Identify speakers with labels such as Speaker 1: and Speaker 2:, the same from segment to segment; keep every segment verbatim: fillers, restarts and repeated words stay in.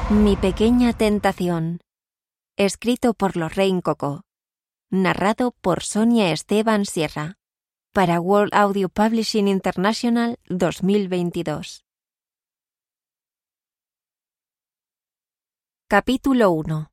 Speaker 1: Mi pequeña tentación. Escrito por Lorraine Coco. Narrado por Sonia Esteban Sierra. Para World Audio Publishing International dos mil veintidós. Capítulo uno.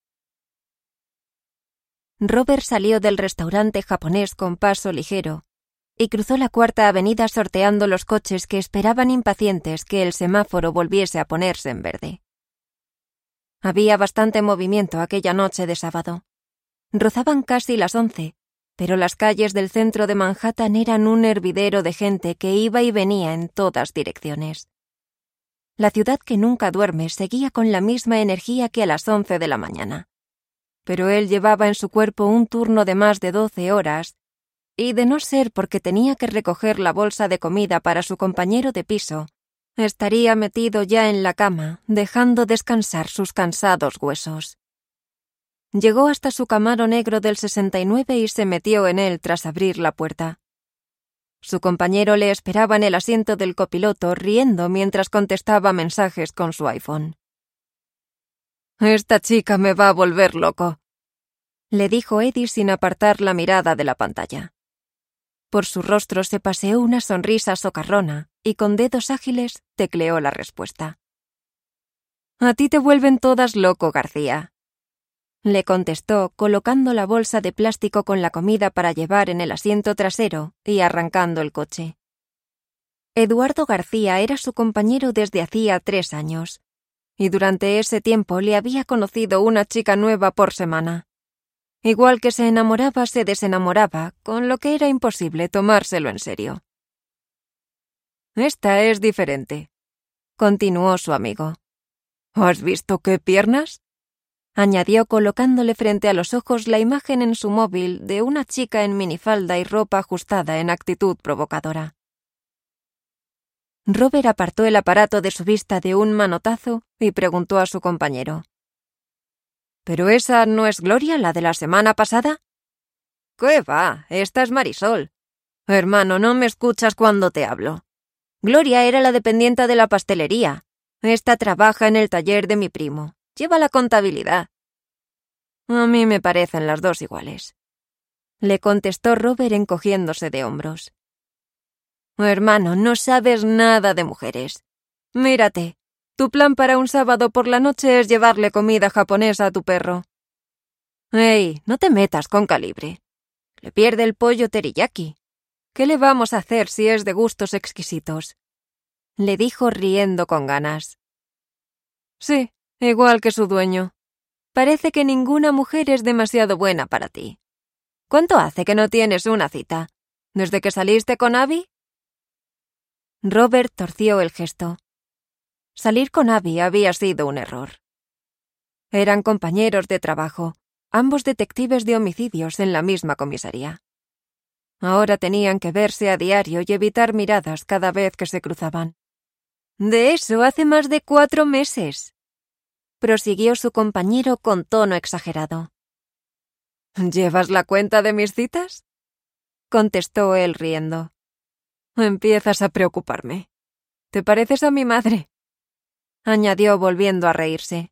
Speaker 1: Robert salió del restaurante japonés con paso ligero y cruzó la Cuarta Avenida sorteando los coches que esperaban impacientes que el semáforo volviese a ponerse en verde. Había bastante movimiento aquella noche de sábado. Rozaban casi las once, pero las calles del centro de Manhattan eran un hervidero de gente que iba y venía en todas direcciones. La ciudad que nunca duerme seguía con la misma energía que a las once de la mañana. Pero él llevaba en su cuerpo un turno de más de doce horas, y de no ser porque tenía que recoger la bolsa de comida para su compañero de piso, estaría metido ya en la cama, dejando descansar sus cansados huesos. Llegó hasta su Camaro negro del sesenta y nueve y se metió en él tras abrir la puerta. Su compañero le esperaba en el asiento del copiloto, riendo mientras contestaba mensajes con su iPhone. «Esta chica me va a volver loco», le dijo Eddie sin apartar la mirada de la pantalla. Por su rostro se paseó una sonrisa socarrona y con dedos ágiles tecleó la respuesta. «A ti te vuelven todas loco, García», le contestó colocando la bolsa de plástico con la comida para llevar en el asiento trasero y arrancando el coche. Eduardo García era su compañero desde hacía tres años, y durante ese tiempo le había conocido una chica nueva por semana. Igual que se enamoraba, se desenamoraba, con lo que era imposible tomárselo en serio. «Esta es diferente», continuó su amigo. «¿Has visto qué piernas?», añadió colocándole frente a los ojos la imagen en su móvil de una chica en minifalda y ropa ajustada en actitud provocadora. Robert apartó el aparato de su vista de un manotazo y preguntó a su compañero. «¿Pero esa no es Gloria, la de la semana pasada?» «¿Qué va? Esta es Marisol. Hermano, no me escuchas cuando te hablo. Gloria era la dependiente de la pastelería. Esta trabaja en el taller de mi primo. Lleva la contabilidad». «A mí me parecen las dos iguales», le contestó Robert encogiéndose de hombros. «Hermano, no sabes nada de mujeres. Mírate. Tu plan para un sábado por la noche es llevarle comida japonesa a tu perro. Ey, no te metas con Calibre. Le pierde el pollo teriyaki. ¿Qué le vamos a hacer si es de gustos exquisitos?», le dijo riendo con ganas. «Sí, igual que su dueño. Parece que ninguna mujer es demasiado buena para ti. ¿Cuánto hace que no tienes una cita? ¿Desde que saliste con Abby?» Robert torció el gesto. Salir con Abby había sido un error. Eran compañeros de trabajo, ambos detectives de homicidios en la misma comisaría. Ahora tenían que verse a diario y evitar miradas cada vez que se cruzaban. «De eso hace más de cuatro meses», prosiguió su compañero con tono exagerado. «¿Llevas la cuenta de mis citas?», contestó él riendo. «Empiezas a preocuparme. ¿Te pareces a mi madre?», añadió volviendo a reírse.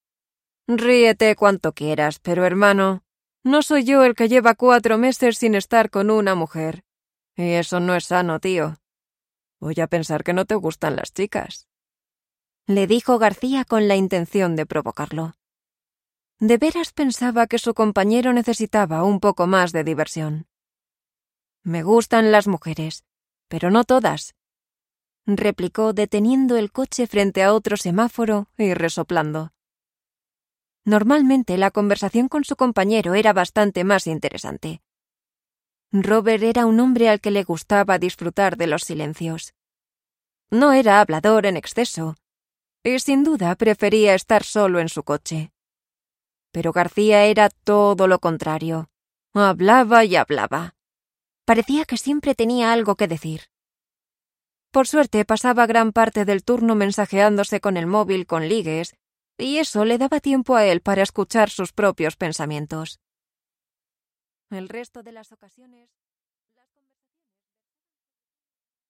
Speaker 1: «Ríete cuanto quieras, pero hermano, no soy yo el que lleva cuatro meses sin estar con una mujer. Y eso no es sano, tío. Voy a pensar que no te gustan las chicas», le dijo García con la intención de provocarlo. De veras pensaba que su compañero necesitaba un poco más de diversión. «Me gustan las mujeres, pero no todas», replicó deteniendo el coche frente a otro semáforo y resoplando. Normalmente la conversación con su compañero era bastante más interesante. Robert era un hombre al que le gustaba disfrutar de los silencios. No era hablador en exceso, y sin duda prefería estar solo en su coche. Pero García era todo lo contrario. Hablaba y hablaba. Parecía que siempre tenía algo que decir. Por suerte pasaba gran parte del turno mensajeándose con el móvil con ligues, y eso le daba tiempo a él para escuchar sus propios pensamientos. El resto de las ocasiones...